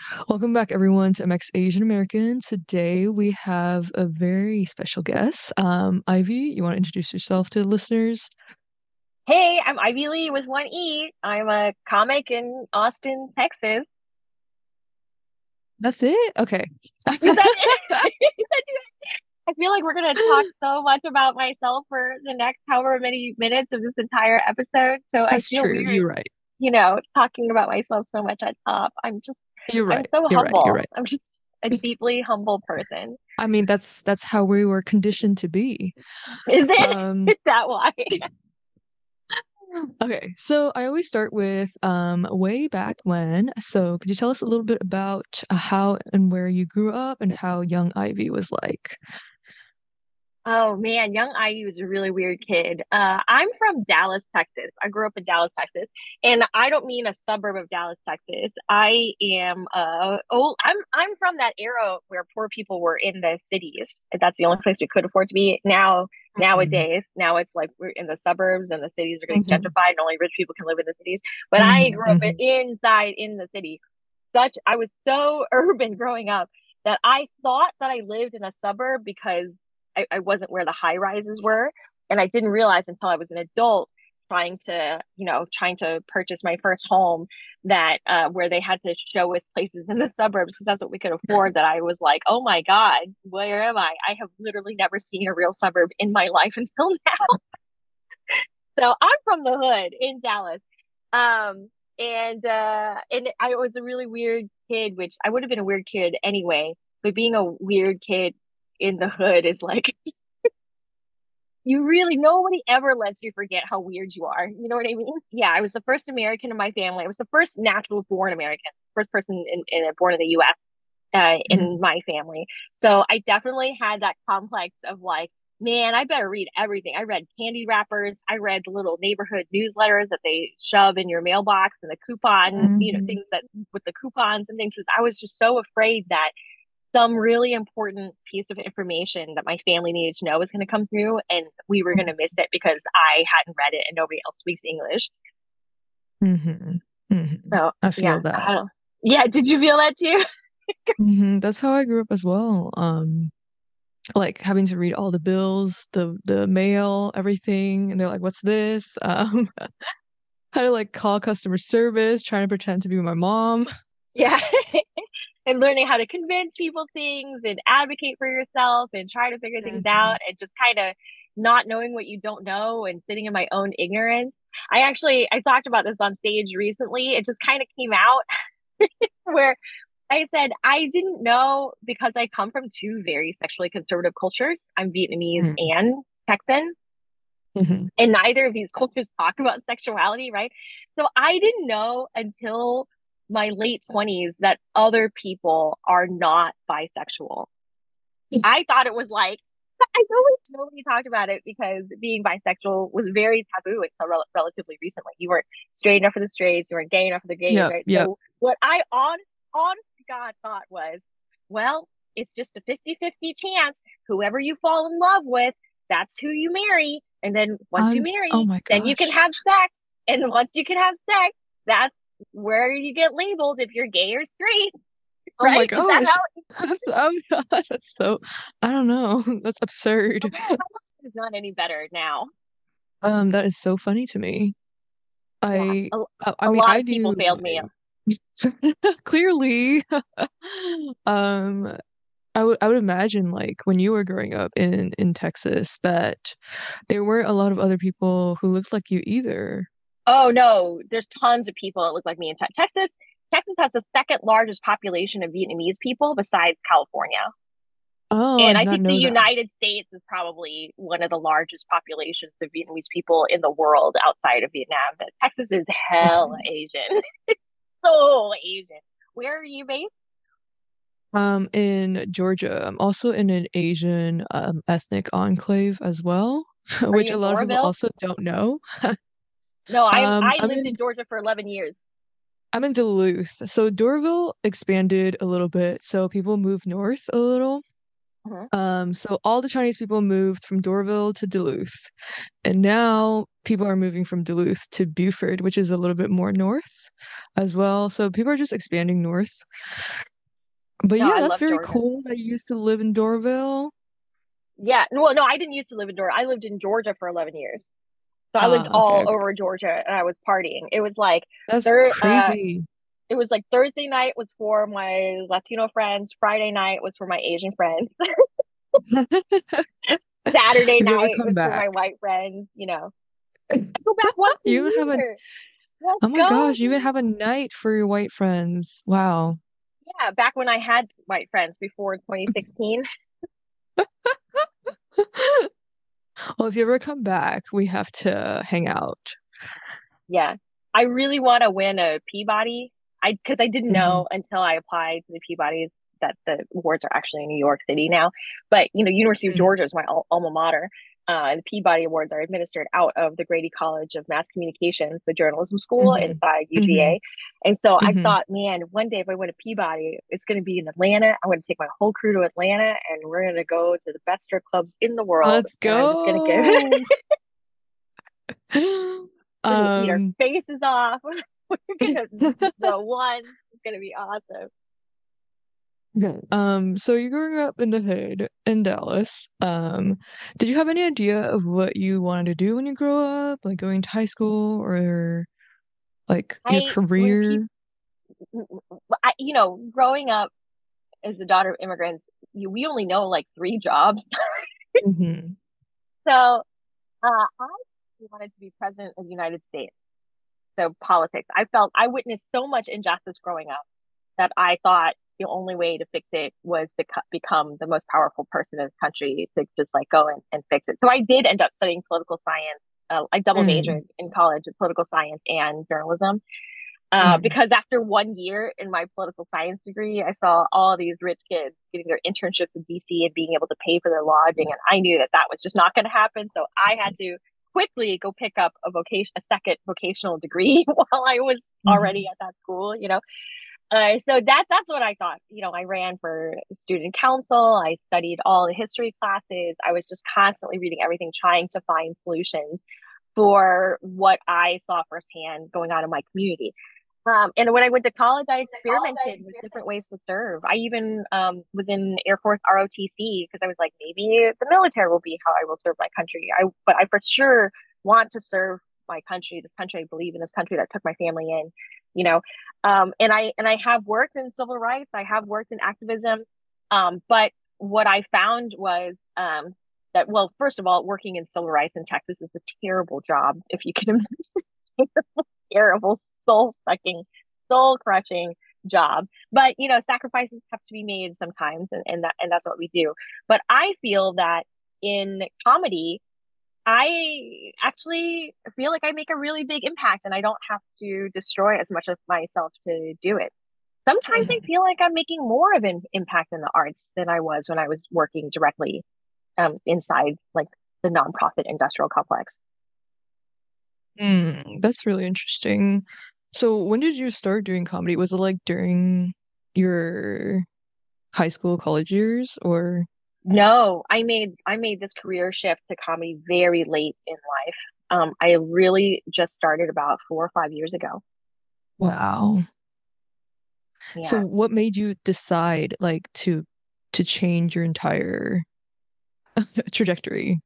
Welcome back, everyone, to MX Asian American. Today we have a very special guest. Ivy, you want to introduce yourself to the listeners? Hey, I'm Ivy Lee with one E. I'm a comic in Austin, Texas. That's it? Okay. You said it. You said it. I feel like we're gonna talk so much about myself for the next however many minutes of this entire episode. So I That's feel true. weird, You're right. talking about myself so much at top. You're I'm right. so You're right. You're humble. right. I'm just a deeply humble person. I mean, that's how we were conditioned to be. Is it? Um, Is that why? okay, so I always start with way back when. So could you tell us a little bit about how and where you grew up and how young Ivy was like? Oh man, young Ivy was a really weird kid. I'm from Dallas, Texas. I grew up in Dallas, Texas, and I don't mean a suburb of Dallas, Texas. I am I'm from that era where poor people were in the cities. That's the only place we could afford to be. Mhm. Now it's like we're in the suburbs and the cities are getting Mhm. gentrified and only rich people can live in the cities. But I Mhm. grew up Mhm. inside in the city. I was so urban growing up that I thought that I lived in a suburb because I wasn't where the high rises were. And I didn't realize until I was an adult trying to purchase my first home that where they had to show us places in the suburbs because that's what we could afford. That I was like, oh my God, where am I? I have literally never seen a real suburb in my life until now. So I'm from the hood in Dallas. Um, and I was a really weird kid, which I would have been a weird kid anyway, but being a weird kid in the hood is like you really nobody ever lets you forget how weird you are. You know what I mean? Yeah, I was the first American in my family. I was the first natural born American, first person born in the US in Mhm. my family. So I definitely had that complex of like, man, I better read everything. I read candy wrappers. I read the little neighborhood newsletters that they shove in your mailbox and the coupon, Mhm. things that with the coupons and things. I was just so afraid that some really important piece of information that my family needed to know was going to come through and we were going to miss it because I hadn't read it and nobody else speaks English. Mhm. Mhm. So, I yeah, feel that. yeah, did you feel that too? That's how I grew up as well. Like having to read all the bills, the mail, everything, and they're like, "What's this?" How to like call customer service, trying to pretend to be my mom. Yeah. And learning how to convince people things and advocate for yourself and try to figure things Mhm. out and just kind of not knowing what you don't know and sitting in my own ignorance. I talked about this on stage recently. It just kind of came out where I said I didn't know because I come from two very sexually conservative cultures. I'm Vietnamese Mhm. and Texan, Mhm. and neither of these cultures talk about sexuality, right? So I didn't know until my late 20s that other people are not bisexual. I thought it was like, I know nobody talked about it because being bisexual was very taboo until relatively recently. You weren't straight enough for the straights, you weren't gay enough for the gays, Yep, right? yep. So what I honest to God thought was, well, it's just a 50-50 chance. Whoever you fall in love with, that's who you marry. And then once you Oh marry, my then you can gosh. have sex. And once you can have sex, that's where you get labeled if you're gay or straight, Oh my right? Is that gosh. how That's that's so I don't know. That's absurd. it's not any better now? That is so funny to me. Yeah, I a mean, lot I of people do failed me. clearly. Um, I would imagine like when you were growing up in Texas that there weren't a lot of other people who looked like you either. Oh no, there's tons of people that look like me in Texas. Texas has the second largest population of Vietnamese people besides California. Oh, I And did I not think the know that. United States is probably one of the largest populations of Vietnamese people in the world outside of Vietnam. But Texas is hella Mhm. Asian. So Asian. Where are you based? In Georgia, I'm also in an Asian ethnic enclave as well, Are which you a in lot of people Doraville? also don't know. No, Um, I I'm lived in in Georgia for 11 years. I'm in Duluth. So Doraville expanded a little bit, so people moved north a little. Mhm. So all the Chinese people moved from Dorville to Duluth, and now people are moving from Duluth to Buford, which is a little bit more north as well. So people are just expanding north. But No, yeah, I that's love very Georgia. cool that you used to live in Dorville. Yeah. Well, no, I didn't used to live in Georgia. I lived in Georgia for 11 years. So I lived Ah, okay, all okay. over Georgia and I was partying. It was like That's there crazy. it was like Thursday night was for my Latino friends, Friday night was for my Asian friends, Saturday Have you ever night come was for back? my white friends, you know. I go back once a You even have a, year. Let's oh my go, gosh, you even dude. have a night for your white friends. Wow. Yeah, back when I had white friends before 2016. Well, if you ever come back, we have to hang out. Yeah. I really want to win a Peabody. Because I didn't Hmm. know until I applied to the Peabodys that the awards are actually in New York City now. But University of Georgia is my alma mater. And the Peabody Awards are administered out of the Grady College of Mass Communications, the journalism school Hmm. inside Hmm. UGA. And so I Hmm. thought, man, one day if I win a Peabody, it's going to be in Atlanta. I'm going to take my whole crew to Atlanta and we're going to go to the best strip clubs in the world. Let's And I'm just going to give go. We're gonna eat our Um, faces off. We're gonna the one. It's gonna be awesome. so you grew up in the hood in Dallas. Did you have any idea of what you wanted to do when you grow up, like going to high school or like your I when career? people, growing up as a daughter of immigrants, we only know like three jobs. Hmm. So I wanted to be president of the United States. So politics. I witnessed so much injustice growing up that I thought the only way to fix it was to become the most powerful person in the country to just like go and fix it. So I did end up studying political science. I double Mm. majored in college in political science and journalism Mm. because after 1 year in my political science degree, I saw all these rich kids getting their internships in DC and being able to pay for their lodging, and I knew that that was just not going to happen. So I had to quickly go pick up a second vocational degree while I was already Mhm. at that school. So that's what I thought. I ran for student council. I studied all the history classes. I was just constantly reading everything, trying to find solutions for what I saw firsthand going on in my community. And when I went to college, I experimented with different ways to serve. I even was in Air Force ROTC because I was like, maybe the military will be how I will serve my country. But I for sure want to serve my country, this country I believe in, this country that took my family in, you know. And I have worked in civil rights. I have worked in activism. But what I found was that, well, first of all, working in civil rights in Texas is a terrible job, if you can imagine. Terrible, soul sucking, soul crushing job. But sacrifices have to be made sometimes, and that's what we do. But I feel that in comedy, I actually feel like I make a really big impact, and I don't have to destroy as much of myself to do it. Sometimes I Mhm. feel like I'm making more of an impact in the arts than I was when I was working directly inside like the nonprofit industrial complex. That's really interesting. So when did you start doing comedy? Was it like during your high school, college years or No, I made this career shift to comedy very late in life. I really just started about 4 or 5 years ago. wow. So Yeah. what made you decide like to change your entire trajectory?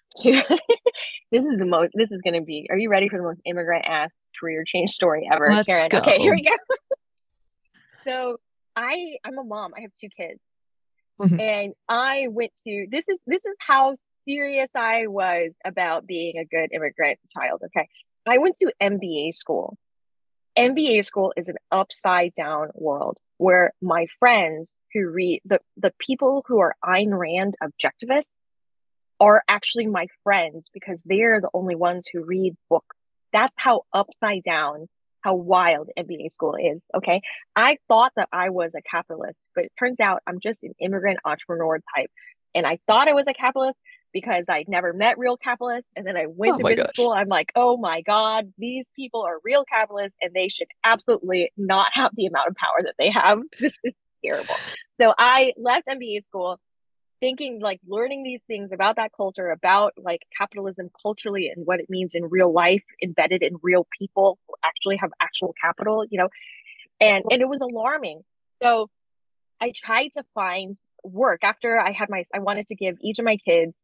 This is gonna be, are you ready for the most immigrant ass career change story ever, Let's Karen? Okay, here go. we go. So I'm a mom. I have two kids. Mhm. And I went to this is how serious I was about being a good immigrant child. Okay. I went to MBA school. MBA school is an upside down world where my friends who read the people who are Ayn Rand objectivists are actually my friends because they're the only ones who read books. That's how upside down, how wild MBA school is. Okay. I thought that I was a capitalist, but it turns out I'm just an immigrant entrepreneur type. And I thought I was a capitalist because I'd never met real capitalists. And then I went Oh to my business gosh. school. I'm like, oh my God, these people are real capitalists and they should absolutely not have the amount of power that they have. This is terrible. So I left MBA school thinking, like learning these things about that culture, about like capitalism culturally and what it means in real life, embedded in real people who actually have actual capital, and it was alarming. So I tried to find work after I wanted to give each of my kids,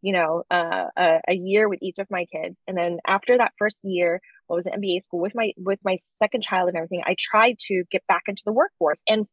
a year with each of my kids. And then after that first year, I was at MBA school with my second child and everything, I tried to get back into the workforce. And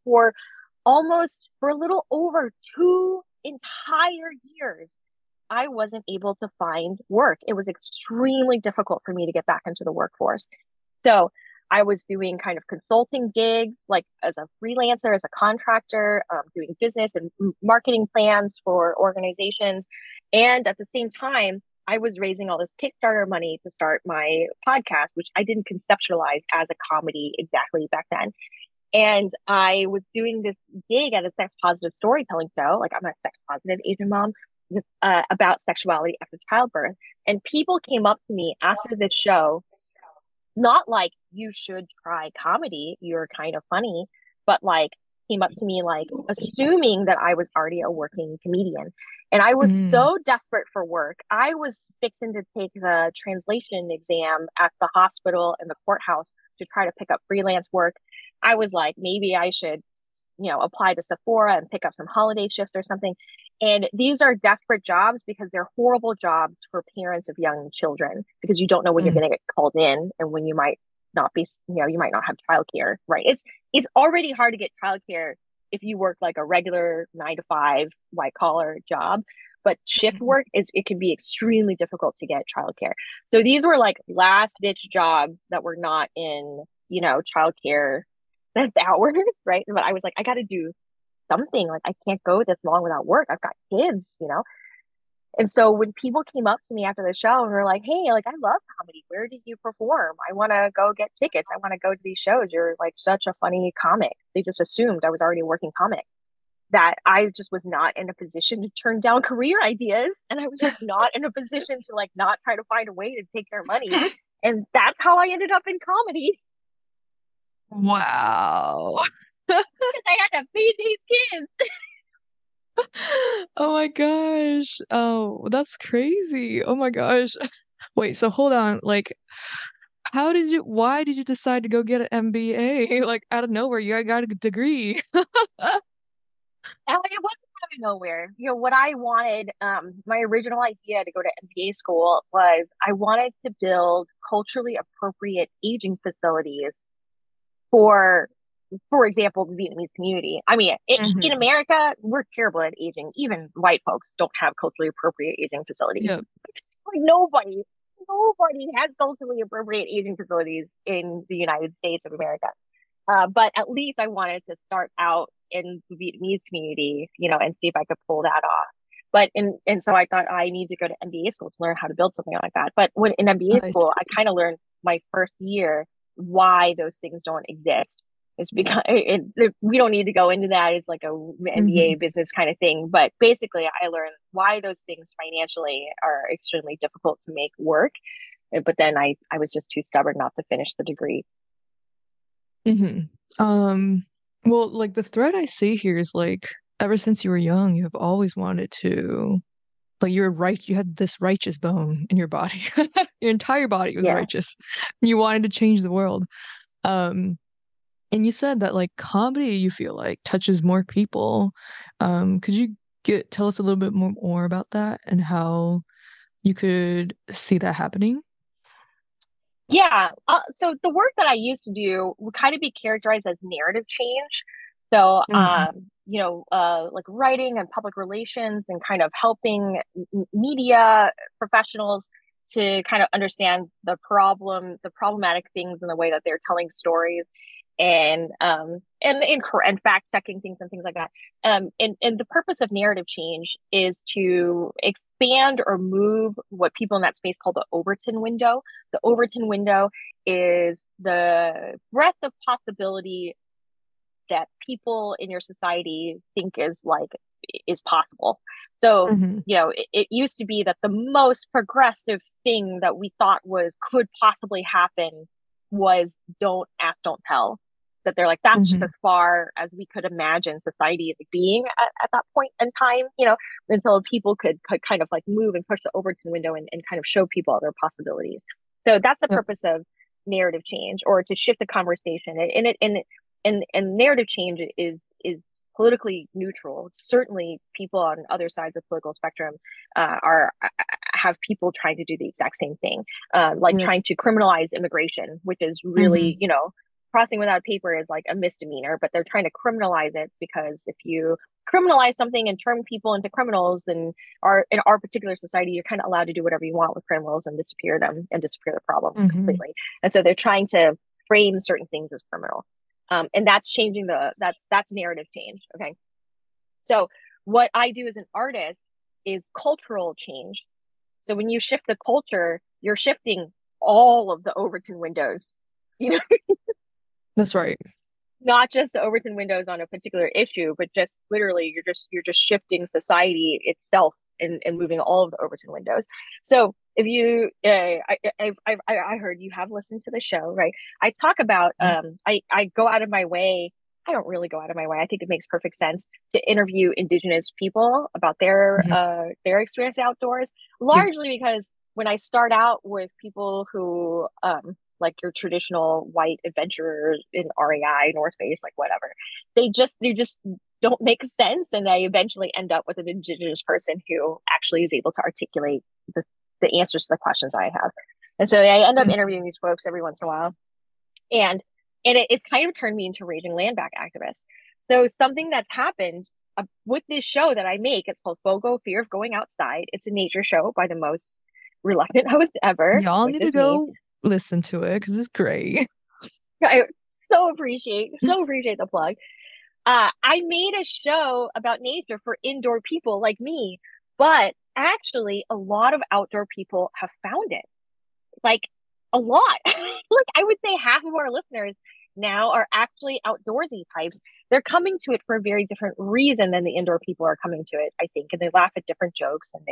for a little over 2 entire years, I wasn't able to find work. It was extremely difficult for me to get back into the workforce. So I was doing kind of consulting gigs, like as a freelancer, as a contractor, doing business and marketing plans for organizations. And at the same time, I was raising all this Kickstarter money to start my podcast, which I didn't conceptualize as a comedy exactly back then. And I was doing this gig at a sex positive storytelling show. Like I'm a sex positive Asian mom about sexuality after childbirth. And people came up to me after this show, not like you should try comedy, you're kind of funny, but like came up to me like assuming that I was already a working comedian. And I was Mm. so desperate for work. I was fixing to take the translation exam at the hospital and the courthouse to try to pick up freelance work. I was like, maybe I should, apply to Sephora and pick up some holiday shifts or something. And these are desperate jobs because they're horrible jobs for parents of young children because you don't know when you're Mm. going to get called in and when you might not be, you might not have childcare, right? It's already hard to get childcare if you work like a regular 9 to 5 white collar job, but shift work it can be extremely difficult to get childcare. So these were like last ditch jobs that were not in, childcare that's hours, right? But I was like, I got to do something. Like I can't go this long without work. I've got kids. And so when people came up to me after the show and were like, "Hey, like I love comedy. Where did you perform? I want to go get tickets. I want to go to these shows. You're like such a funny comic." They just assumed I was already a working comic. That I just was not in a position to turn down career ideas, and I was just not in a position to like not try to find a way to take their money. And that's how I ended up in comedy Wow. because I had to feed these kids. Oh my gosh. Oh, that's crazy. Oh my gosh. Wait, so hold on. Like, why did you decide to go get an MBA? Like, out of nowhere, you got a degree. It wasn't out of nowhere. What I wanted, my original idea to go to MBA school was I wanted to build culturally appropriate aging facilities for, for example, the Vietnamese community. I mean, in Hmm. America, we're terrible at aging. Even white folks don't have culturally appropriate aging facilities. Yep. Like nobody has culturally appropriate aging facilities in the United States of America. But at least I wanted to start out in the Vietnamese community, and see if I could pull that off. And so I thought I need to go to MBA school to learn how to build something like that. But when in MBA I school, I kind of learned my first year why those things don't exist. It's because we don't need to go into that. It's like a hmm MBA business kind of thing. But basically, I learned why those things financially are extremely difficult to make work. But then I was just too stubborn not to finish the degree. hmm Um, well, like the thread I see here is like ever since you were young, you have always wanted to like you're right, you had this righteous bone in your body. Your entire body was Yeah. righteous. You wanted to change the world. Um, and you said that like comedy you feel like touches more people. Could you tell us a little bit more about that and how you could see that happening? Yeah. So the work that I used to do would kind of be characterized as narrative change. So, Hmm. like writing and public relations and kind of helping media professionals to kind of understand the problematic things in the way that they're telling stories and fact checking things and things like that. And the purpose of narrative change is to expand or move what people in that space call the Overton window. The Overton window is the breadth of possibility that people in your society think is possible. So, Hmm. it used to be that the most progressive thing that we thought was could possibly happen was don't ask, don't tell. that they're like, that's just as Hmm. far as we could imagine society being at that point in time, you know, until people could kind of like move and push the Overton window and kind of show people other possibilities. So that's the Yep. purpose of narrative change, or to shift the conversation. And narrative change is politically neutral. Certainly, people on other sides of the political spectrum are have people trying to do the exact same thing, like Yep. trying to criminalize immigration, which is really, Hmm. you know, crossing without paper is like a misdemeanor, but they're trying to criminalize it because if you criminalize something and turn people into criminals, then in our particular society, you're kind of allowed to do whatever you want with criminals and disappear them and disappear the problem Hmm. completely. And so they're trying to frame certain things as criminal. And that's changing that's narrative change. Okay. So what I do as an artist is cultural change. So when you shift the culture, you're shifting all of the Overton windows, you know, That's right. not just the Overton windows on a particular issue, but just literally you're just shifting society itself and moving all of the Overton windows. So if you, I heard you have listened to the show, right? I talk about, I go out of my way. I don't really go out of my way. I think it makes perfect sense to interview Indigenous people about Hmm. their experience outdoors, Yep. largely because when I start out with people who like your traditional white adventurers in REI, North Face, like whatever. They just don't make sense, and I eventually end up with an indigenous person who actually is able to articulate the answers to the questions I have. And so I end up interviewing Hmm. these folks every once in a while, and it's kind of turned me into raging land back activist. So something that's happened with this show that I make, it's called FOGO, Fear of Going Outside. It's a nature show by the most reluctant host ever, Y'all which need to is me. go listen to it because it's great. I so appreciate the plug. I made a show about nature for indoor people like me, but actually, a lot of outdoor people have found it. Like a lot. Like I would say half of our listeners now are actually outdoorsy types. They're coming to it for a very different reason than the indoor people are coming to it, I think. And they laugh at different jokes and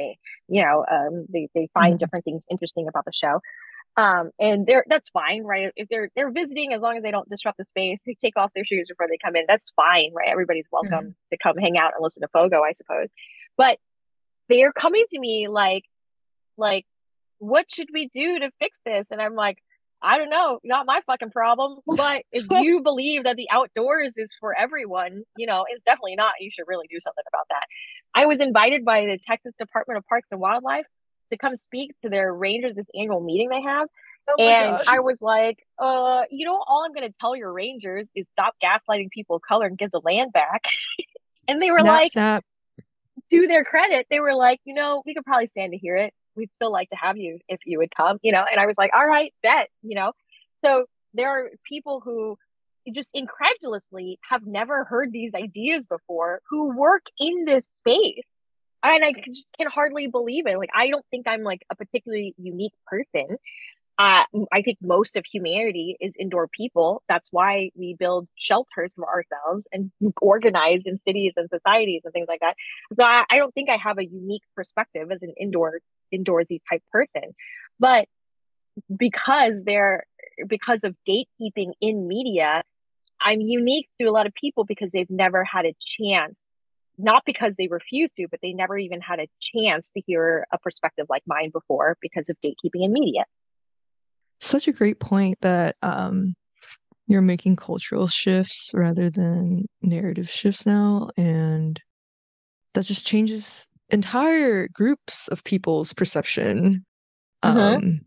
they find Mhm. different things interesting about the show. And that's fine, right? If they're visiting, as long as they don't disrupt the space, they take off their shoes before they come in. That's fine, right? Everybody's Mhm. welcome to come hang out and listen to Fogo, I suppose. But they're coming to me like, what should we do to fix this? And I'm like, I don't know, not my fucking problem. But if you believe that the outdoors is for everyone, you know, it's definitely not. You should really do something about that. I was invited by the Texas Department of Parks and Wildlife to come speak to their rangers this annual meeting they have. Oh my And gosh. I was like, all I'm going to tell your rangers is stop gaslighting people of color and give the land back. And they were Snap, like, snap. to their credit, they were like, we could probably stand to hear it. We'd still like to have you if you would come, And I was like, all right, bet. So there are people who just incredulously have never heard these ideas before who work in this space. And I just can hardly believe it. Like, I don't think I'm like a particularly unique person. I think most of humanity is indoor people. That's why we build shelters for ourselves and organize in cities and societies and things like that. So I don't think I have a unique perspective as an indoorsy type person. But because they're because of gatekeeping in media, I'm unique to a lot of people because they've never had a chance, not because they refuse to, but they never even had a chance to hear a perspective like mine before because of gatekeeping in media. Such a great point that you're making cultural shifts rather than narrative shifts now, and that just changes entire groups of people's perception. Mm-hmm. Um,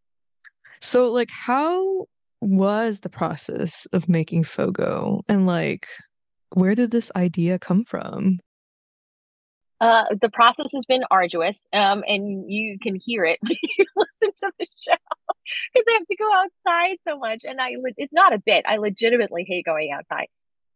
so like how was the process of making Fogo and like where did this idea come from? The process has been arduous, and you can hear it when you listen to the show because I have to go outside so much, and it's not a bit. I legitimately hate going outside.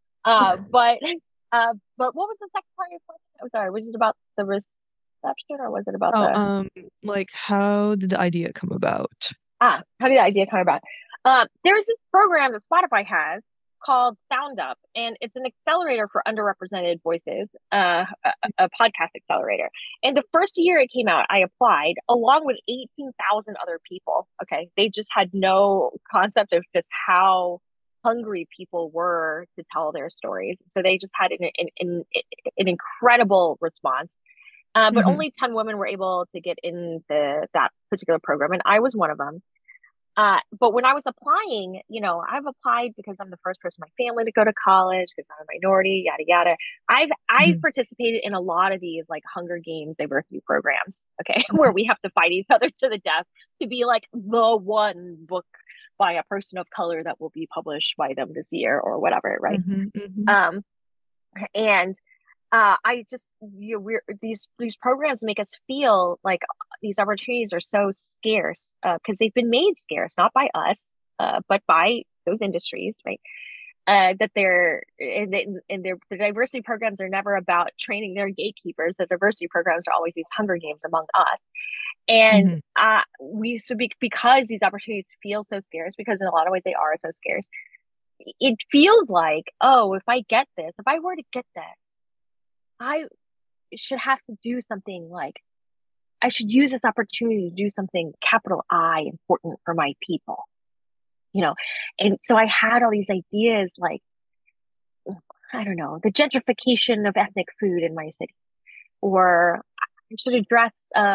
But what was the second part of your question? I'm sorry. Was it about the reception, or was it about Oh, the like how did the idea come about? how did the idea come about? There's this program that Spotify has called Sound Up, and it's an accelerator for underrepresented voices, a podcast accelerator. And the first year it came out, I applied along with 18,000 other people. Okay. They just had no concept of just how hungry people were to tell their stories. So they just had an incredible response. But Hmm. only 10 women were able to get into that particular program, and I was one of them. But when I was applying, I've applied because I'm the first person in my family to go to college, because I'm a minority, yada yada. I've Hmm. participated in a lot of these like Hunger Games diversity programs, okay, where Hmm. we have to fight each other to the death to be like the one book by a person of color that will be published by them this year or whatever, right? Hmm. Hmm. Um, and I just we're these programs make us feel like these opportunities are so scarce because they've been made scarce not by us but by those industries, right? That they're and the diversity programs are never about training their gatekeepers. The diversity programs are always these Hunger Games among us, and Hmm. because these opportunities feel so scarce, because in a lot of ways they are so scarce, it feels like, oh, if I get this, if I were to get this, I should have to do something like I should use this opportunity to do something capital I important for my people, you know? And so I had all these ideas like, I don't know, the gentrification of ethnic food in my city, or I should address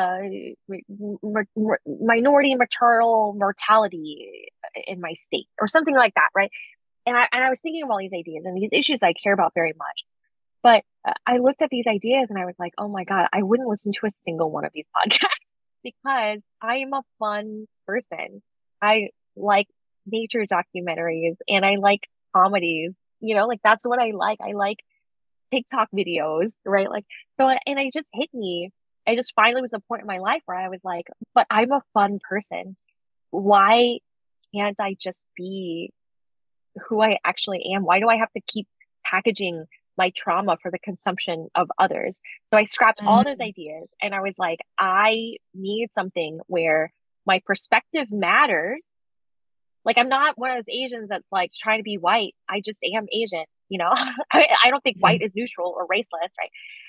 minority maternal mortality in my state, or something like that, right? And I was thinking of all these ideas and these issues I care about very much. But I looked at these ideas and I was like, oh my God, I wouldn't listen to a single one of these podcasts because I am a fun person. I like nature documentaries and I like comedies, like that's what I like. I like TikTok videos, right? Like, so, and I just hit me. I just finally was a point in my life where I was like, but I'm a fun person. Why can't I just be who I actually am? Why do I have to keep packaging my trauma for the consumption of others? So I scrapped all those ideas and I was like, I need something where my perspective matters. Like, I'm not one of those Asians that's like trying to be white. I just am Asian, I don't think white Hmm. is neutral or raceless, right?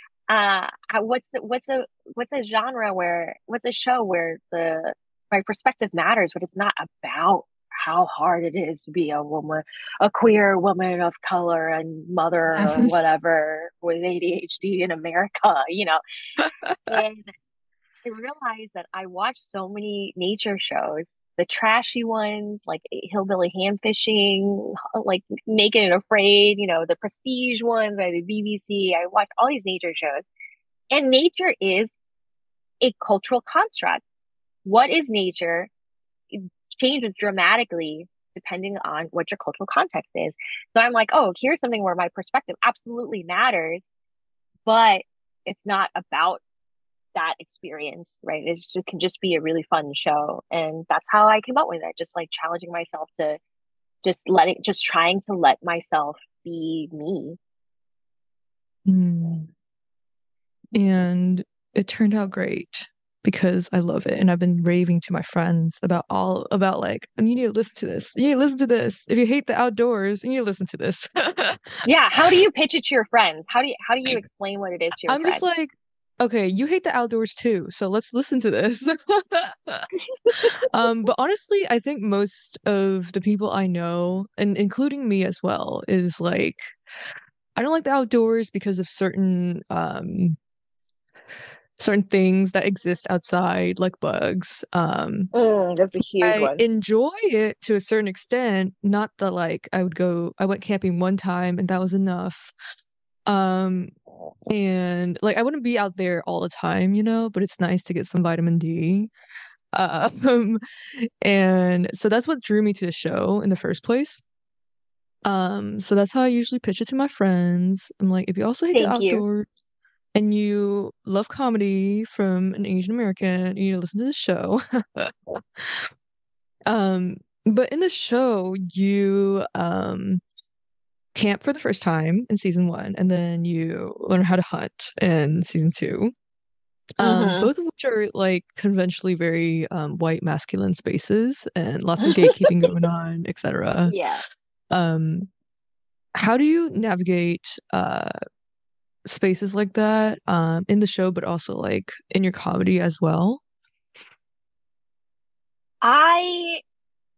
What's a show where the my perspective matters, but it's not about how hard it is to be a woman, a queer woman of color and mother or whatever with ADHD in America. And I realized that I watched so many nature shows, the trashy ones like Hillbilly Ham Fishing, like Naked and Afraid, the prestige ones by the BBC. I watched all these nature shows, and nature is a cultural construct. What is nature? It changes dramatically depending on what your cultural context is. So I'm like, oh, here's something where my perspective absolutely matters, but it's not about that experience, right? It can just be a really fun show. And that's how I came up with it. Just like challenging myself to just trying to let myself be me. Hmm. And it turned out great because I love it. And I've been raving to my friends about like, and you need to listen to this. You need to listen to this. If you hate the outdoors, you need to listen to this. Yeah. How do you pitch it to your friends? How do you explain what it is to your I'm just friends? like, okay, you hate the outdoors too, so let's listen to this. But honestly, I think most of the people I know, and including me as well, is like, I don't like the outdoors because of certain things that exist outside, like bugs. That's a huge I one. enjoy it to a certain extent, not that like I went camping one time and that was enough. Um, and like I wouldn't be out there all the time, but it's nice to get some vitamin D. Um, and so that's what drew me to the show in the first place. So that's how I usually pitch it to my friends. I'm like, if you also hate the Thank you. outdoors and you love comedy from an Asian American, you need to listen to the show. Um, but in the show, you camp for the first time in season one, and then you learn how to hunt in season two. Hmm. Both of which are like conventionally very white masculine spaces and lots of gatekeeping going on, etc. Yeah. Um, how do you navigate spaces like that in the show, but also like in your comedy as well? I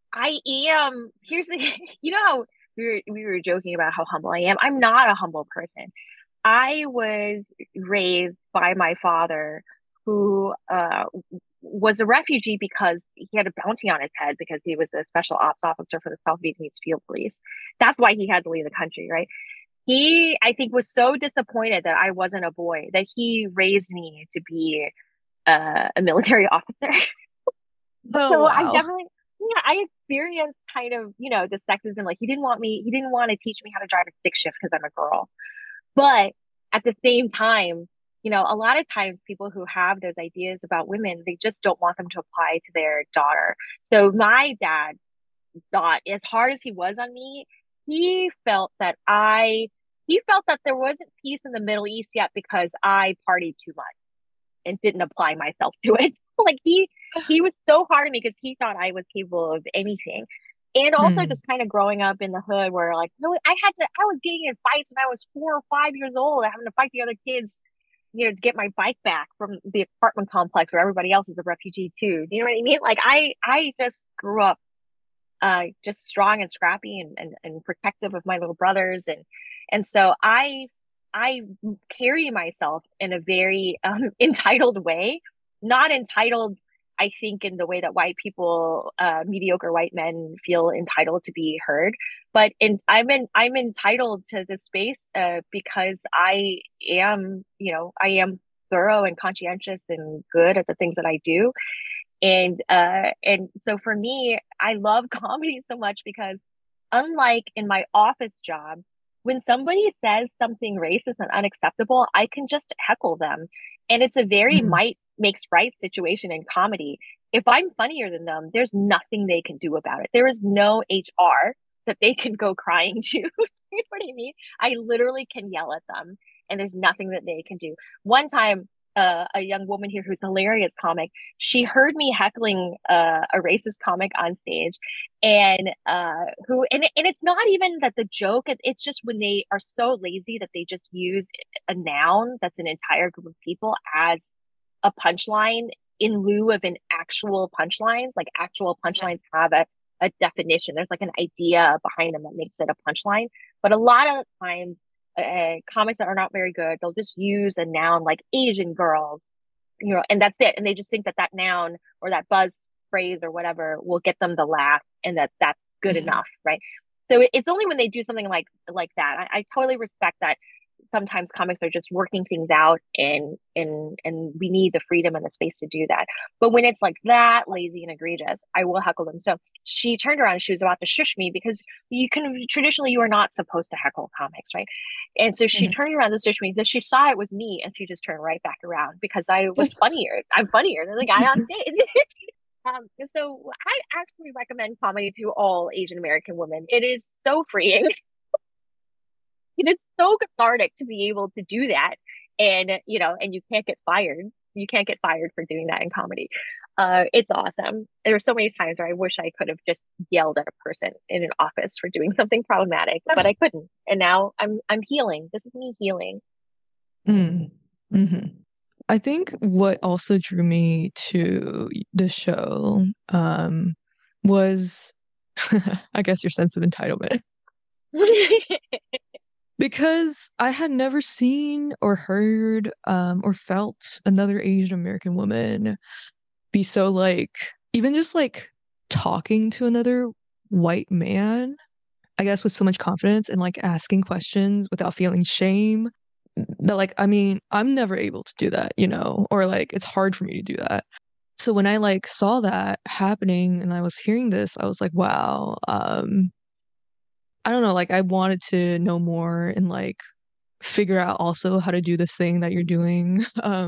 I am. Here's the, you know how we were joking about how humble I am. I'm not a humble person. I was raised by my father, who was a refugee because he had a bounty on his head because he was a special ops officer for the South Vietnamese Field Police. That's why he had to leave the country, right? He, I think, was so disappointed that I wasn't a boy that he raised me to be a military officer. Oh, So I wow. definitely, yeah, I experienced kind of, the sexism. Like he didn't want to teach me how to drive a stick shift because I'm a girl. But at the same time, a lot of times people who have those ideas about women, they just don't want them to apply to their daughter. So my dad thought, as hard as he was on me, he felt that he felt that there wasn't peace in the Middle East yet because I partied too much and didn't apply myself to it. Like he was so hard on me because he thought I was capable of anything. And also Hmm. just kind of growing up in the hood where like, no, I was getting in fights when I was 4 or 5 years old, having to fight the other kids, to get my bike back from the apartment complex where everybody else is a refugee too. Do you know what I mean? Like I just grew up just strong and scrappy and protective of my little brothers, and so I carry myself in a very entitled way, not entitled, I think, in the way that white people, mediocre white men, feel entitled to be heard. But I'm entitled to this space because I am thorough and conscientious and good at the things that I do, and so for me, I love comedy so much because unlike in my office job, when somebody says something racist and unacceptable, I can just heckle them. And it's a very Hmm. might makes right situation in comedy. If I'm funnier than them, there's nothing they can do about it. There is no HR that they can go crying to. You know what I mean? I literally can yell at them and there's nothing that they can do. One time, a young woman here who's a hilarious comic, she heard me heckling a racist comic on stage, and it's not even that the joke, it's just when they are so lazy that they just use a noun that's an entire group of people as a punchline in lieu of an actual punchlines. Like actual punchlines have a definition, there's like an idea behind them that makes it a punchline. But a lot of times comics that are not very good, they'll just use a noun like Asian girls, and that's it. And they just think that that noun or that buzz phrase or whatever will get them the laugh, and that's good Hmm. enough, right? So it's only when they do something like that. I totally respect that. Sometimes comics are just working things out, and we need the freedom and the space to do that. But when it's like that lazy and egregious, I will heckle them. So she turned around and she was about to shush me because you are not supposed to heckle comics, right? And so she Hmm. turned around to shush me. Then she saw it was me, and she just turned right back around because I was funnier. I'm funnier than the guy on stage. So I actually recommend comedy to all Asian American women. It is so freeing. It's so cathartic to be able to do that, and you can't get fired. You can't get fired for doing that in comedy. It's awesome. There were so many times where I wish I could have just yelled at a person in an office for doing something problematic, but I couldn't. And now I'm healing. This is me healing. Mm. Hmm. I think what also drew me to the show was I guess your sense of entitlement. Because I had never seen or heard or felt another Asian American woman be so like even just like talking to another white man, I guess with so much confidence and like asking questions without feeling shame. That like I mean, I'm never able to do that, or like it's hard for me to do that. So when I like saw that happening and I was hearing this, I was like, wow, I don't know, like I wanted to know more and like figure out also how to do this thing that you're doing.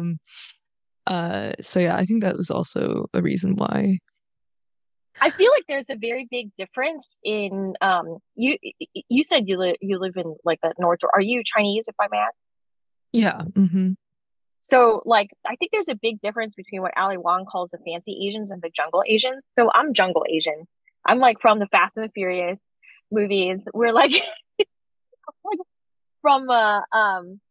So yeah, I think that was also a reason why. I feel like there's a very big difference in you said you live in like the north. Are you Chinese, if I'm asked? Yeah. Hmm. So, like, I think there's a big difference between what Ali Wong calls the fancy Asians and the jungle Asians. So, I'm jungle Asian. I'm like from the Fast and the Furious movies. We're like, like from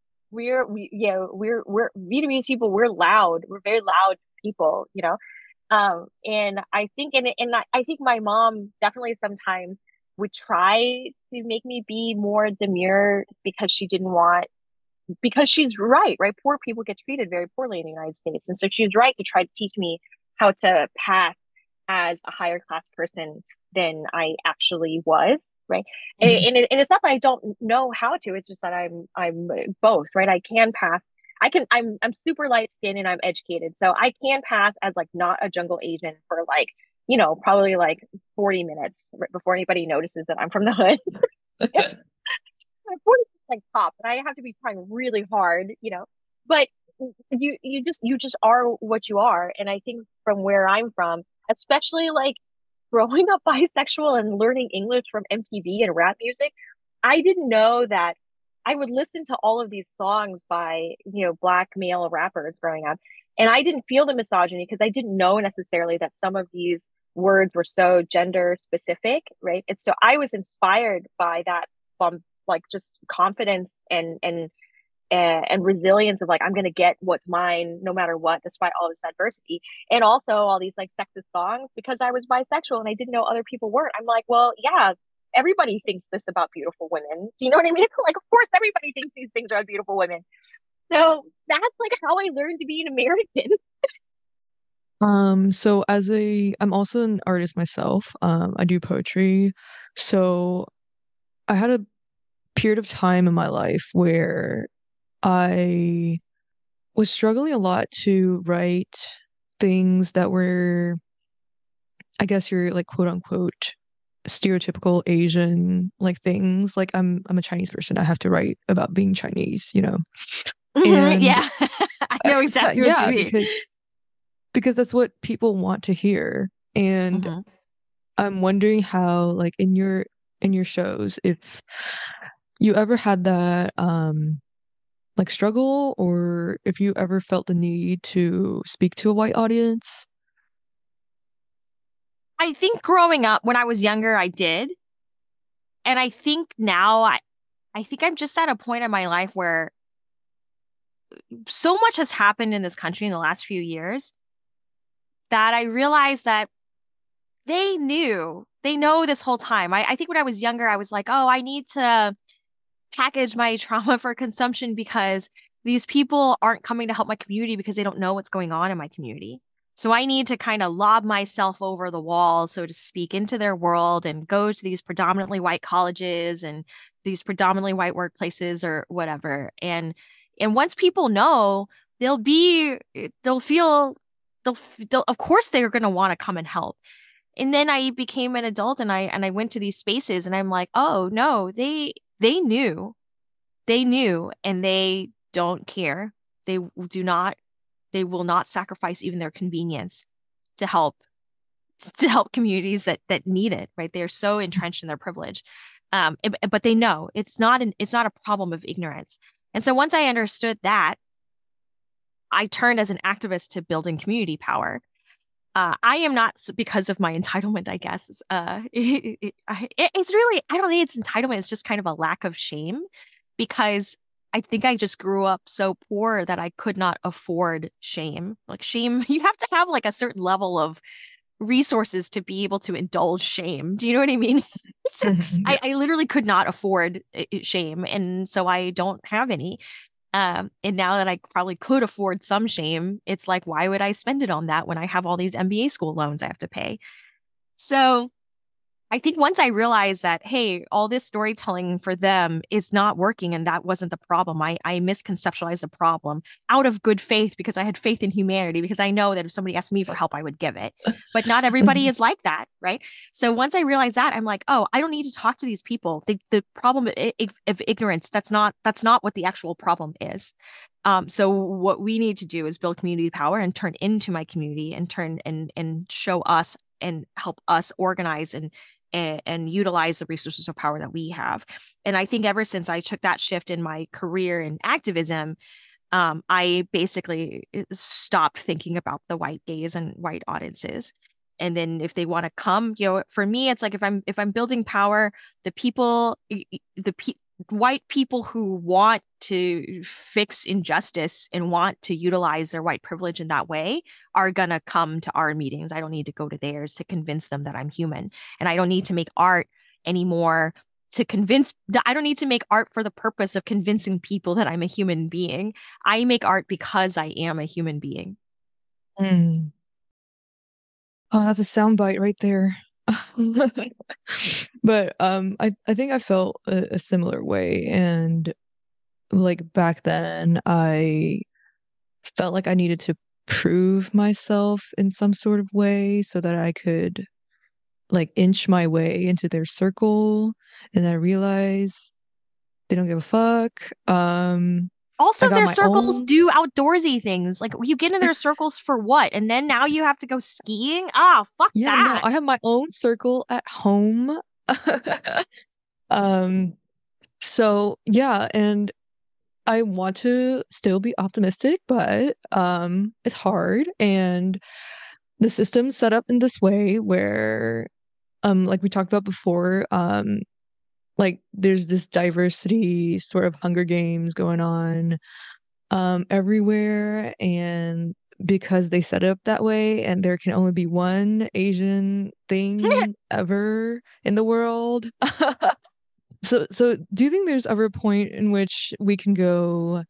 we're we you know we're Vietnamese people. We're loud. We're very loud people. And I think, I think my mom definitely sometimes would try to make me be more demure because she didn't want, because she's right, right? Poor people get treated very poorly in the United States. And so she's right to try to teach me how to pass as a higher class person than I actually was, right? Mhm. And it's not that I don't know how to, it's just that I'm both, right? I can pass. I'm super light skinned and I'm educated. So I can pass as like not a jungle Asian for like, probably like 40 minutes right before anybody notices that I'm from the hood. My 40% top, and I have to be trying really hard, But you just are what you are. And I think from where I'm from, especially like growing up bisexual and learning English from MTV and rap music, I didn't know that I would listen to all of these songs by, black male rappers growing up. And I didn't feel the misogyny because I didn't know necessarily that some of these words were so gender specific, right? And so I was inspired by that, like just confidence and resilience of like I'm gonna get what's mine no matter what, despite all this adversity, and also all these like sexist songs because I was bisexual and I didn't know other people weren't. I'm like, well, yeah, everybody thinks this about beautiful women. Do you know what I mean? Like, of course, everybody thinks these things are beautiful women. So that's like how I learned to be an American. So I'm also an artist myself. I do poetry. So I had a period of time in my life where I was struggling a lot to write things that were, I guess, your like quote unquote stereotypical Asian like things. Like I'm a Chinese person. I have to write about being Chinese, you know. And Yeah, I know exactly what you yeah, mean. because that's what people want to hear. And Mhm. I'm wondering how like in your shows if you ever had that like struggle or if you ever felt the need to speak to a white audience. I think growing up when I was younger, I did. And I think now I think I'm just at a point in my life where so much has happened in this country in the last few years that I realized that they know this whole time. I think when I was younger, I was like, oh, I need to package my trauma for consumption because these people aren't coming to help my community because they don't know what's going on in my community. So I need to kind of lob myself over the wall, so to speak, into their world and go to these predominantly white colleges and these predominantly white workplaces or whatever. And once people know, they'll be they'll feel they'll of course they're going to want to come and help. And then I became an adult and I went to these spaces and I'm like, "Oh, no, they knew. They knew and they don't care. They do not they will not sacrifice even their convenience to help communities that need it, right? They're so entrenched in their privilege. But they know it's not a problem of ignorance. And so once I understood that, I turned as an activist to building community power. I am not because of my entitlement, I guess. It's really, I don't think it's entitlement. It's just kind of a lack of shame because I think I just grew up so poor that I could not afford shame. Like shame, you have to have like a certain level of resources to be able to indulge shame. Do you know what I mean? Mhm, yeah. I literally could not afford shame. And so I don't have any. And now that I probably could afford some shame, it's like, why would I spend it on that when I have all these MBA school loans I have to pay? So I think once I realized that, hey, all this storytelling for them is not working and that wasn't the problem. I misconceptualized the problem out of good faith because I had faith in humanity, because I know that if somebody asked me for help, I would give it. But not everybody Mhm, is like that, right? So once I realized that, I'm like, oh, I don't need to talk to these people. The problem of ignorance, that's not what the actual problem is. So what we need to do is build community power and turn into my community and turn and show us and help us organize and utilize the resources of power that we have. And I think ever since I took that shift in my career in activism, I basically stopped thinking about the white gaze and white audiences. And then if they want to come, for me, it's like if I'm building power, the people, white people who want to fix injustice and want to utilize their white privilege in that way are going to come to our meetings. I don't need to go to theirs to convince them that I'm human. And I don't need to make art anymore to convince, I don't need to make art for the purpose of convincing people that I'm a human being. I make art because I am a human being. Mm. Oh, that's a soundbite right there. But I think I felt a similar way, and like back then I felt like I needed to prove myself in some sort of way so that I could like inch my way into their circle, and I realized they don't give a fuck. Also, I got their my circles own. do outdoorsy things. Like you get in their circles for what? And then now you have to go skiing? Ah, fuck Yeah, no, that. I have my own circle at home. Um, so yeah, and I want to still be optimistic, but it's hard, and the system's set up in this way where like we talked about before, like there's this diversity sort of Hunger Games going on everywhere, and because they set it up that way and there can only be one Asian thing ever in the world. So do you think there's ever a point in which we can go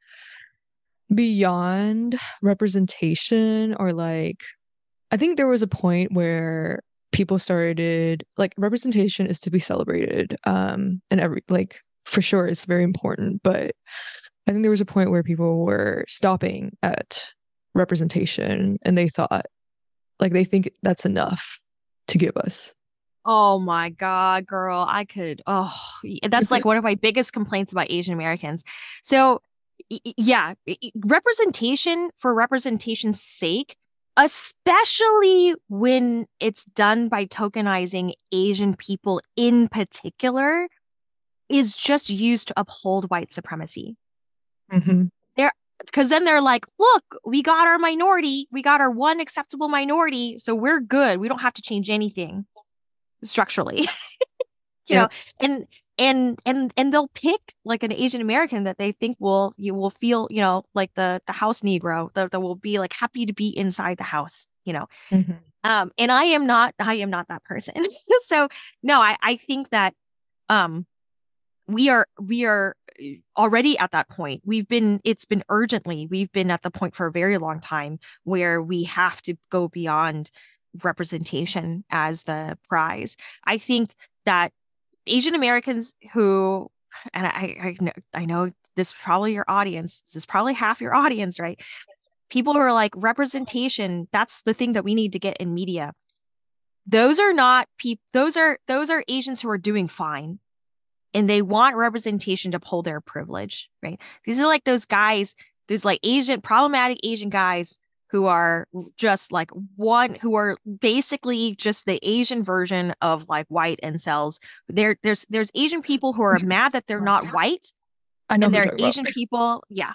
beyond representation, or like I think there was a point where people started like representation is to be celebrated and every like for sure it's very important, but I think there was a point where people were stopping at representation and they thought like they think that's enough to give us. Oh my God, girl. Oh, that's like one of my biggest complaints about Asian Americans. So, yeah, representation for representation's sake, especially when it's done by tokenizing Asian people in particular, is just used to uphold white supremacy. Hmm. They're because then they're like, look, we got our minority, we got our one acceptable minority, so we're good. We don't have to change anything structurally. you know Yep. and and they'll pick like an Asian American that they think will feel like the house Negro that will be like happy to be inside the house. Hmm. And I am not that person. So no, I think that um we are already at that point. We've been at the point for a very long time where we have to go beyond representation as the prize. I think that Asian Americans who, and I know this is probably your audience, this is probably half your audience, right? People who are like representation, that's the thing that we need to get in media. Those are not people, those are Asians who are doing fine and they want representation to pull their privilege, right? These are like those guys, those like problematic Asian guys who are just like who are basically just the Asian version of like white incels. There's Asian people who are mad that they're not white, I know and who you're there are talking about. Asian people, yeah.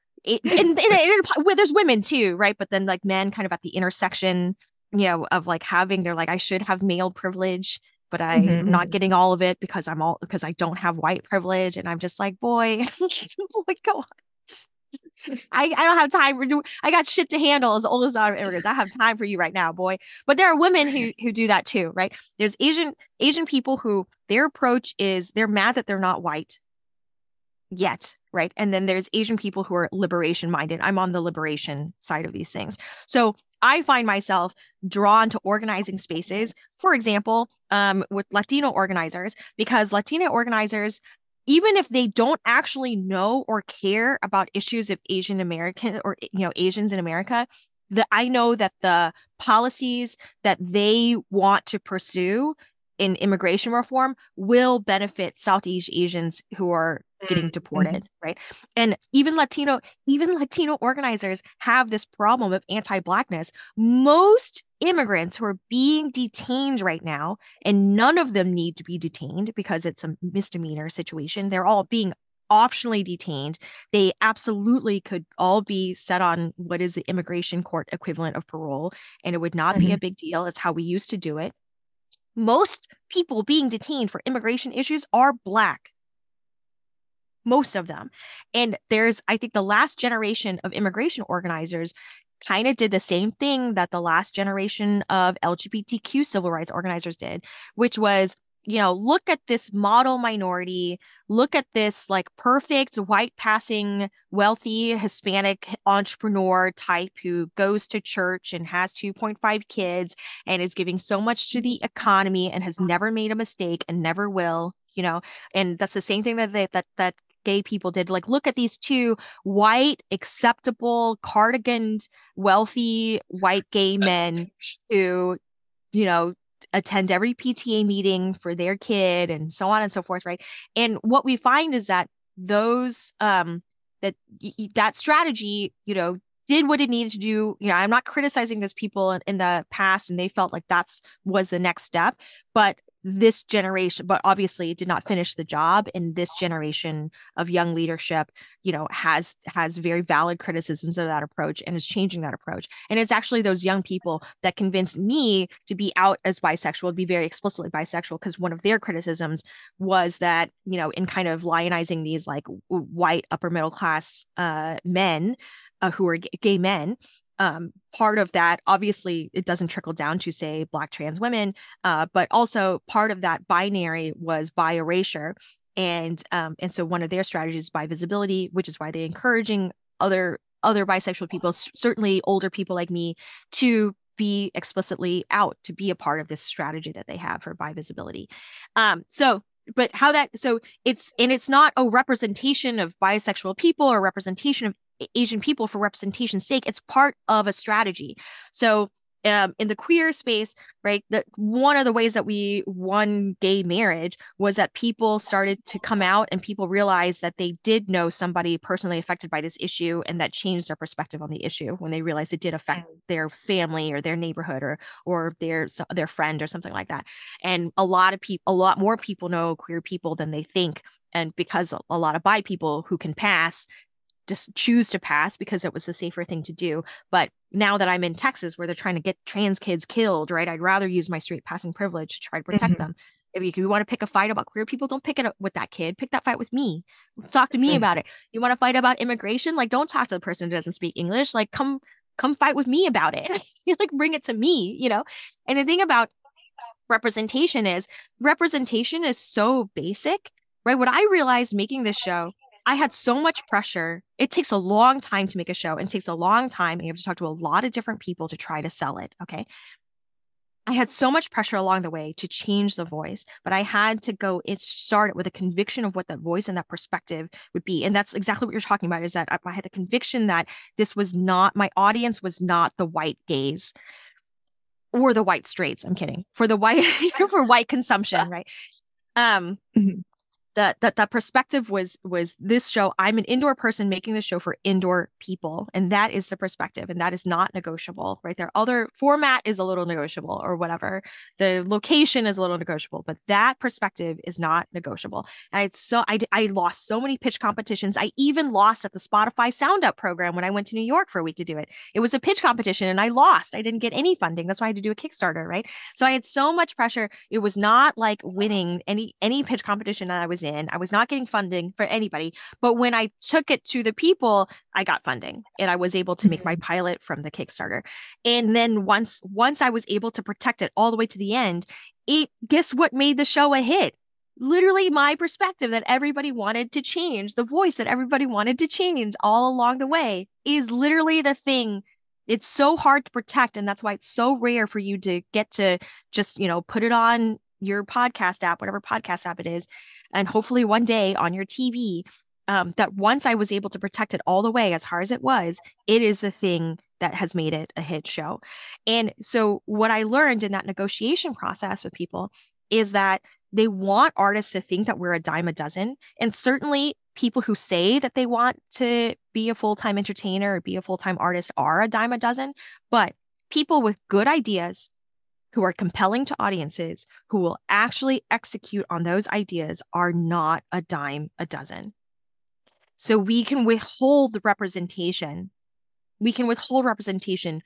Well, there's women too, right? But then like men kind of at the intersection, of like they're like, I should have male privilege, but I'm not Hmm. getting all of it because I don't have white privilege. And I'm just like, boy, boy, go on. Just, I don't have time for I got shit to handle as the oldest daughter of immigrants. I have time for you right now, boy. But there are women who do that too, right? There's Asian people who their approach is they're mad that they're not white yet, right? And then there's Asian people who are liberation minded. I'm on the liberation side of these things. So I find myself drawn to organizing spaces, for example, with Latino organizers, because Latino organizers, even if they don't actually know or care about issues of Asian American or Asians in America, that I know that the policies that they want to pursue in immigration reform will benefit Southeast Asians who are getting Hmm. deported, right? And even Latino organizers have this problem of anti-blackness. Most immigrants who are being detained right now, and none of them need to be detained because it's a misdemeanor situation. They're all being optionally detained. They absolutely could all be set on what is the immigration court equivalent of parole, and it would not be Hmm. a big deal. It's how we used to do it. Most people being detained for immigration issues are Black. most of them. And I think the last generation of immigration organizers kind of did the same thing that the last generation of LGBTQ civil rights organizers did, which was, look at this model minority, look at this like perfect white passing, wealthy Hispanic entrepreneur type who goes to church and has 2.5 kids and is giving so much to the economy and has never made a mistake and never will, and that's the same thing that gay people did. Like, look at these two white, acceptable, cardiganed, wealthy white gay men who, attend every PTA meeting for their kid and so on and so forth, right? And what we find is that that strategy, did what it needed to do. I'm not criticizing those people in the past, and they felt like was the next step, but this generation, but obviously it did not finish the job. And this generation of young leadership, has very valid criticisms of that approach and is changing that approach. And it's actually those young people that convinced me to be out as bisexual, to be very explicitly bisexual, because one of their criticisms was that, in kind of lionizing these like white upper middle class men who are gay men, part of that, obviously, it doesn't trickle down to, say, Black trans women, but also part of that binary was bi erasure. And so one of their strategies is bi visibility, which is why they're encouraging other bisexual people, certainly older people like me, to be explicitly out, to be a part of this strategy that they have for bi visibility. It's not a representation of bisexual people or representation of Asian people for representation's sake. It's part of a strategy. So in the queer space, right, that one of the ways that we won gay marriage was that people started to come out and people realized that they did know somebody personally affected by this issue, and that changed their perspective on the issue when they realized it did affect their family or their neighborhood or their friend or something like that. And a lot more people know queer people than they think. And because a lot of bi people who can pass just choose to pass because it was the safer thing to do. But now that I'm in Texas where they're trying to get trans kids killed, right, I'd rather use my straight passing privilege to try to protect them. If you want to pick a fight about queer people, don't pick it up with that kid. Pick that fight with me. Talk to me about it. You want to fight about immigration? Like, don't talk to the person who doesn't speak English. Like, come fight with me about it. Like, bring it to me, And the thing about representation is so basic, right? What I realized making this show, I had so much pressure. It takes a long time to make a show, and it takes a long time, and you have to talk to a lot of different people to try to sell it. Okay. I had so much pressure along the way to change the voice, but I had to start it with a conviction of what that voice and that perspective would be. And that's exactly what you're talking about, is that I had the conviction that my audience was not the white gays or the white straights. I'm kidding. For the white, for white consumption, right? That perspective was this show. I'm an indoor person making the show for indoor people, and that is the perspective, and that is not negotiable, right? Their other format is a little negotiable or whatever. The location is a little negotiable, but that perspective is not negotiable. And I lost so many pitch competitions. I even lost at the Spotify Sound Up program when I went to New York for a week to do it. It was a pitch competition, and I lost. I didn't get any funding. That's why I had to do a Kickstarter, right? So I had so much pressure. It was not like winning any pitch competition that I was in. I was not getting funding for anybody, but when I took it to the people, I got funding, and I was able to make my pilot from the Kickstarter. And then once I was able to protect it all the way to the end, guess what made the show a hit? Literally my perspective that everybody wanted to change, the voice that everybody wanted to change all along the way, is literally the thing. It's so hard to protect, and that's why it's so rare for you to get to just, put it on your podcast app, whatever podcast app it is, and hopefully one day on your TV. That once I was able to protect it all the way, as hard as it is the thing that has made it a hit show. And so what I learned in that negotiation process with people is that they want artists to think that we're a dime a dozen. And certainly people who say that they want to be a full-time entertainer or be a full-time artist are a dime a dozen. But people with good ideas, who are compelling to audiences, who will actually execute on those ideas, are not a dime a dozen. So we can withhold representation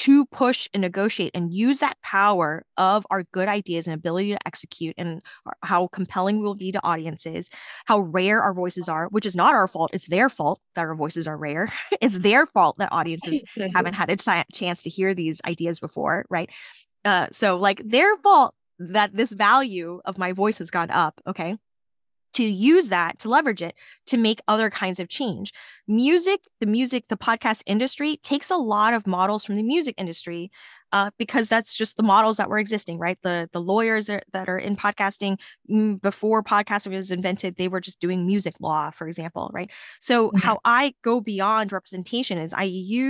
to push and negotiate and use that power of our good ideas and ability to execute, and how compelling we will be to audiences, how rare our voices are, which is not our fault. It's their fault that our voices are rare. It's their fault that audiences haven't had a chance to hear these ideas before, right? So like their fault that this value of my voice has gone up, okay? To use that, to leverage it, to make other kinds of change. The podcast industry takes a lot of models from the music industry, because that's just the models that were existing, right? The lawyers that are in podcasting, before podcasting was invented, they were just doing music law, for example, right? So how I go beyond representation is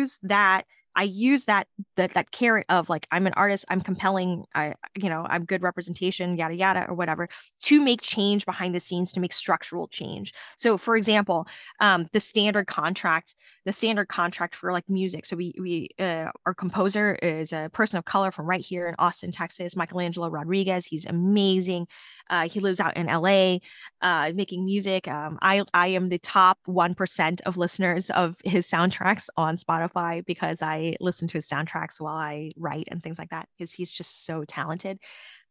I use that carrot of like, I'm an artist, I'm compelling, I'm good representation, yada yada, or whatever, to make change behind the scenes, to make structural change. So for example, the standard contract for like music. So our composer is a person of color from right here in Austin, Texas, Michelangelo Rodriguez. He's amazing. He lives out in LA, making music. I am the top 1% of listeners of his soundtracks on Spotify, because I listen to his soundtracks while I write and things like that, because he's just so talented.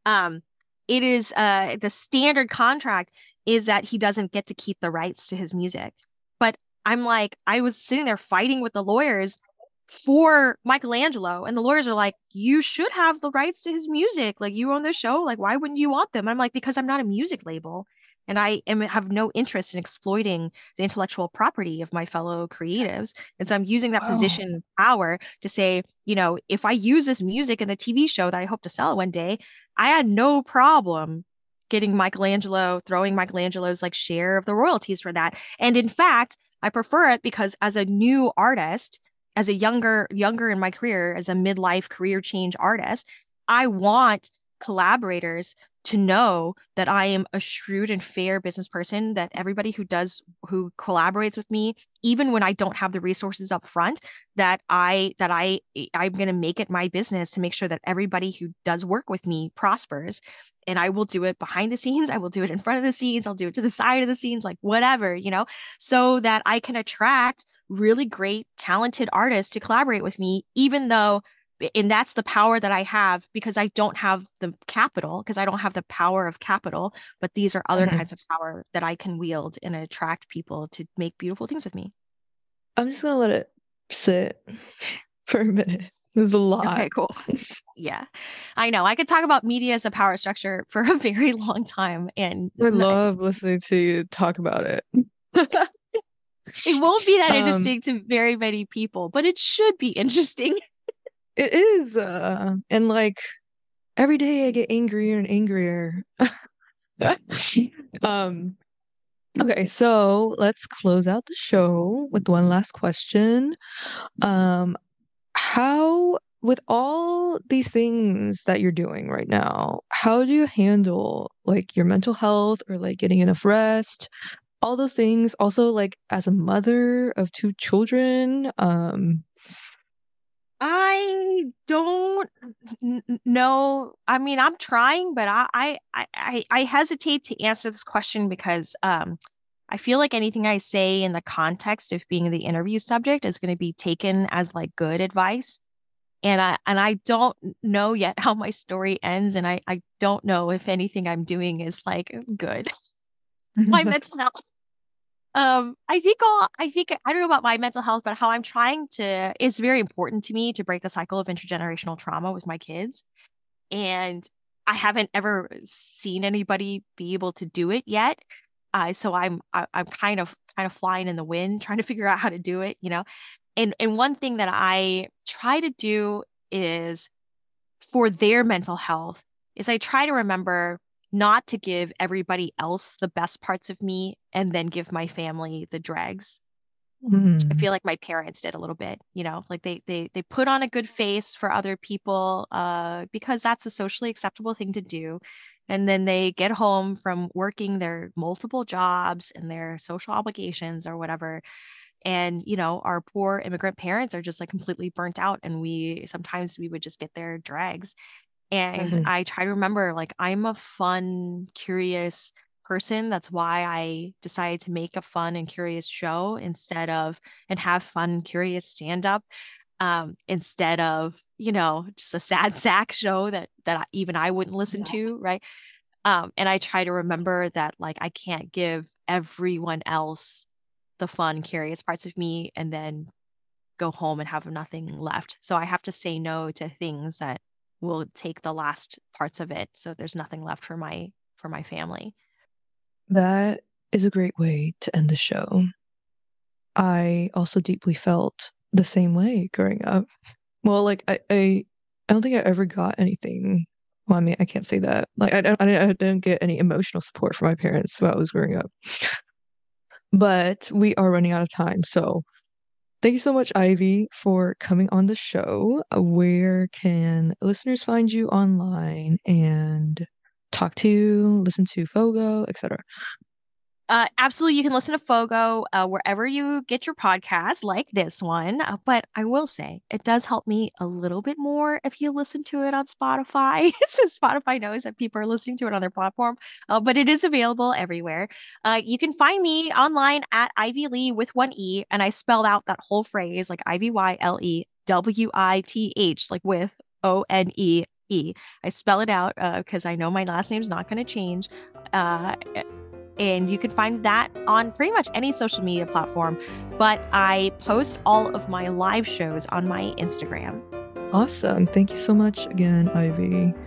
It is the standard contract is that he doesn't get to keep the rights to his music. But I was sitting there fighting with the lawyers for Michelangelo, and the lawyers are like, you should have the rights to his music. Like, you own the show. Like, why wouldn't you want them? And I'm like, because I'm not a music label, and have no interest in exploiting the intellectual property of my fellow creatives. And so I'm using that position of power to say, if I use this music in the TV show that I hope to sell one day, I had no problem throwing Michelangelo's like share of the royalties for that. And in fact, I prefer it because as a new artist, as a younger in my career, as a midlife career change artist, I want collaborators to know that I am a shrewd and fair business person, that everybody who collaborates with me, even when I don't have the resources up front, I'm going to make it my business to make sure that everybody who does work with me prospers. And I will do it behind the scenes. I will do it in front of the scenes. I'll do it to the side of the scenes, like whatever, so that I can attract really great, talented artists to collaborate with me, even though, and that's the power that I have, because I don't have the capital, because I don't have the power of capital, but these are other kinds of power that I can wield and attract people to make beautiful things with me. I'm just gonna let it sit for a minute. There's a lot. Okay, cool. Yeah, I know. I could talk about media as a power structure for a very long time, and I love listening to you talk about it. It won't be that interesting to very many people, but it should be interesting. It is, and like every day I get angrier and angrier. Okay, so let's close out the show with one last question. How, with all these things that you're doing right now, how do you handle like your mental health, or like getting enough rest? All those things. Also, like as a mother of two children, I don't know. I mean, I'm trying, but I hesitate to answer this question because I feel like anything I say in the context of being the interview subject is going to be taken as like good advice. And I don't know yet how my story ends, and I don't know if anything I'm doing is like good. My mental health. I don't know about my mental health, but how I'm trying to, it's very important to me to break the cycle of intergenerational trauma with my kids. And I haven't ever seen anybody be able to do it yet. So I'm kind of flying in the wind, trying to figure out how to do it, And one thing that I try to do is, for their mental health, is I try to remember not to give everybody else the best parts of me and then give my family the dregs. I feel like my parents did a little bit, like they put on a good face for other people, because that's a socially acceptable thing to do. And then they get home from working their multiple jobs and their social obligations or whatever. And, our poor immigrant parents are just like completely burnt out. And sometimes we would just get their drags. And I try to remember, like, I'm a fun, curious person. That's why I decided to make a fun and curious show and have fun, curious stand up. instead of, just a sad sack show that even I wouldn't listen to, right? And I try to remember that like I can't give everyone else the fun, curious parts of me and then go home and have nothing left. So I have to say no to things that will take the last parts of it. So there's nothing left for my family. That is a great way to end the show. I also deeply felt the same way growing up. Well, like I don't think I ever got anything. Well, I mean, I can't say that. Like I didn't get any emotional support from my parents while I was growing up. But we are running out of time, so thank you so much, Ivy, for coming on the show. Where can listeners find you online and talk to you, listen to Fogo, etc.? Absolutely. You can listen to Fogo wherever you get your podcast, like this one. But I will say it does help me a little bit more if you listen to it on Spotify. So Spotify knows that people are listening to it on their platform, but it is available everywhere. You can find me online at Ivy Lee with one E, and I spelled out that whole phrase like IvyLewith, like with ONE. I spell it out because I know my last name's not going to change. And you can find that on pretty much any social media platform. But I post all of my live shows on my Instagram. Awesome. Thank you so much again, Ivy.